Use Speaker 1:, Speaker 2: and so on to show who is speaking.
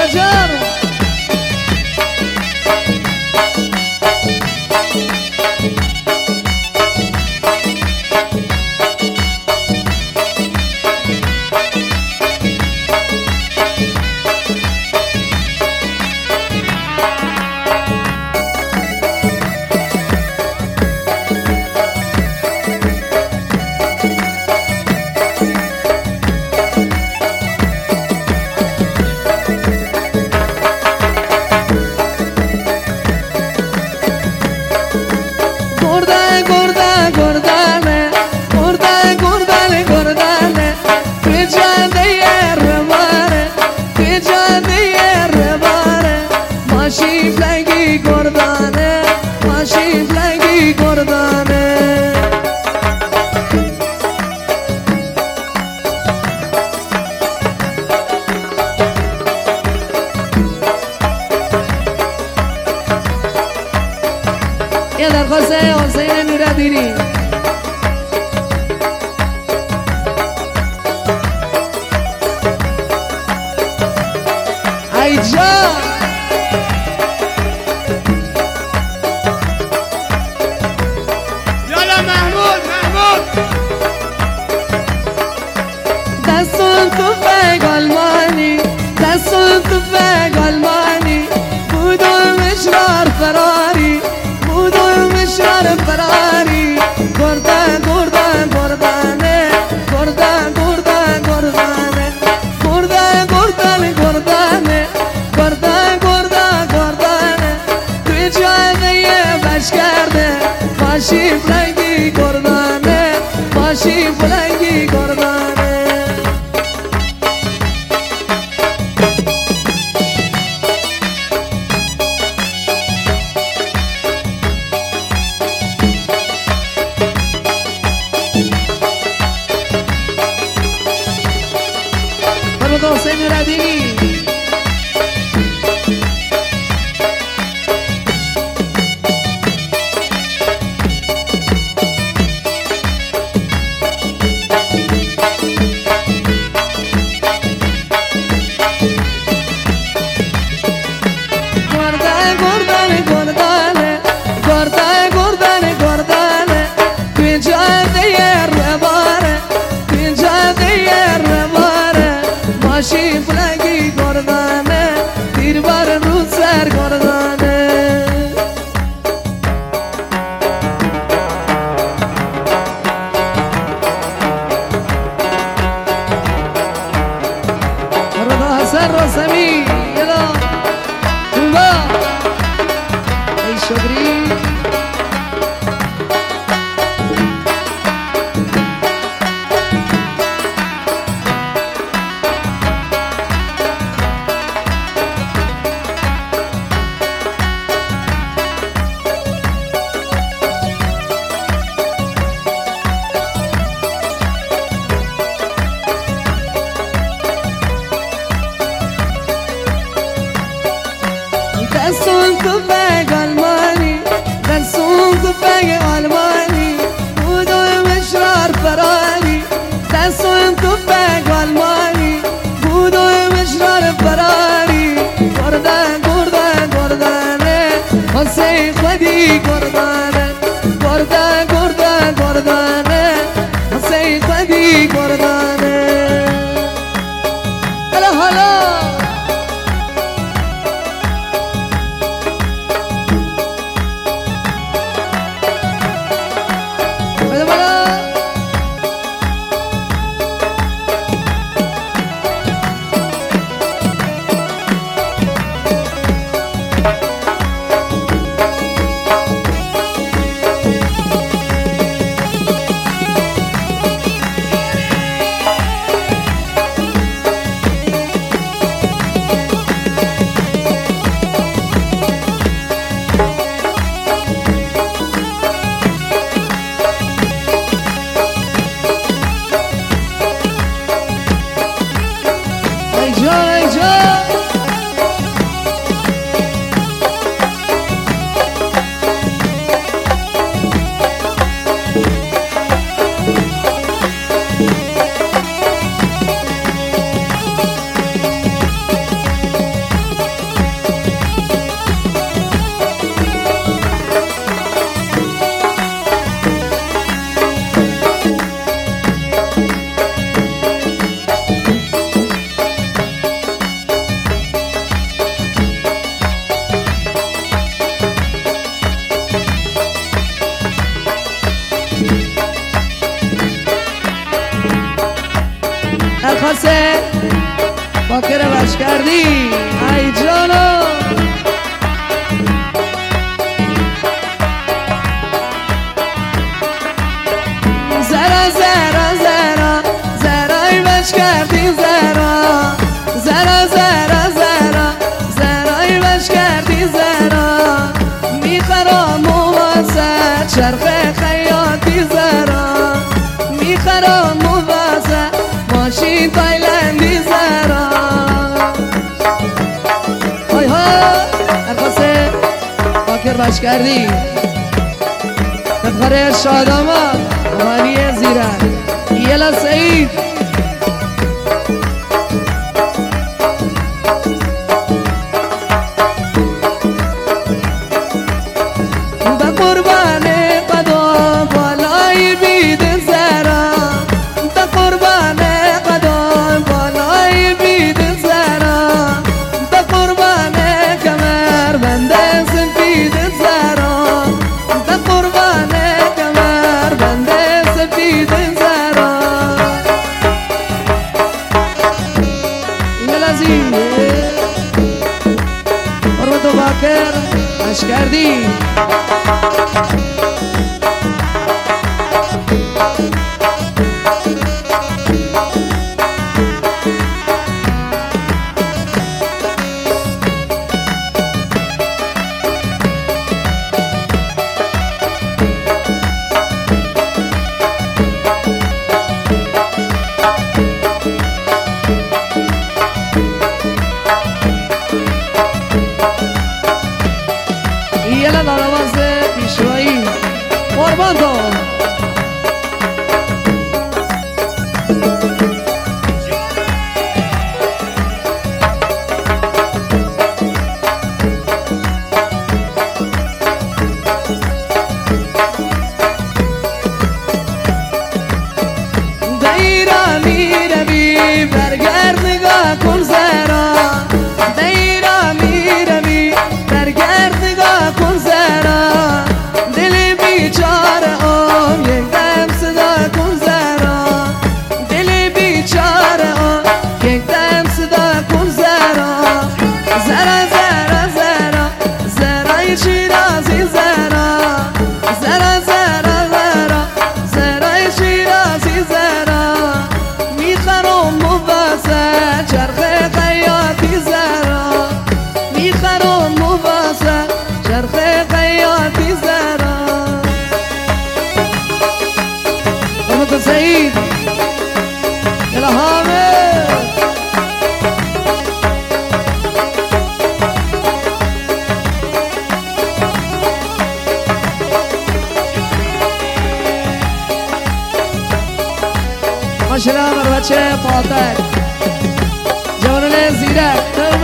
Speaker 1: رجب یه درخواست حسین نورالدینی ای جان
Speaker 2: یالا محمود
Speaker 1: دستون تو فگ آلمانی دستون تو فگ آلمانی بودم اشرار فراری بودم اشرار فراری گردن گردن گردنه گردن گردن گردنه گردن گردن گردنه گردن گردن گردنه توی جانه بش کرده باشی فلنگی گردنه باشی فلنگی گردنه حسین نورالدینی گردن گردن گردنه گردن گردن گردنه توی جاده رواره توی جاده رواره ماشی فلنگی گردنه دیر بار رو سر گردنه رضا حسن رسمی یلا خوبا ای شکری دستون تو فگ آلمانی دستون تو فگ آلمانی بودم اشرار فراری دستون تو فگ آلمانی بودم اشرار فراری گردن گردن گردنه حسین خودی گردنه گردن گردن گردنه حسین خودی گردنه هلا هلا باکر بشکردی ای جانو زرا زرا زرا زرای بشکردی زرا زرا زرا زرا زرای بشکردی زرا میخرام و واسه چرخ خیاطی زرا میخرام و واسه ماشین تایلندی زرا های های درخواسته باکر بشکردی نفخره شادامات مانی زیرک یلا سعید با قربان قدم بالای بید زرا با قربان قدم بالای بید زرا با قربان کمر بند سفید زرا با قربان کمر بند سفید زرا یلا زیر قربت و باکر بشکردی یلا دارواز پیشوایی قربان تو دیرانی روی برگرد نگاه کن زرا دیرانی روی برگرد نگاه کن زرا دل بیچاره آم یک دم صدا کن زرا دل بیچاره آم یک دم صدا کن زرا زرا زرا زرا زرای شیرازی زرا زرا زرا زرا زرای شیرازی زرا میخرم و واسه چرخ خیاطی زرا میخرم و واسه چرخ خیاطی زرا قربت سعید یلا حامد ماشاءالله بر بچه پاتک جوانان زیرک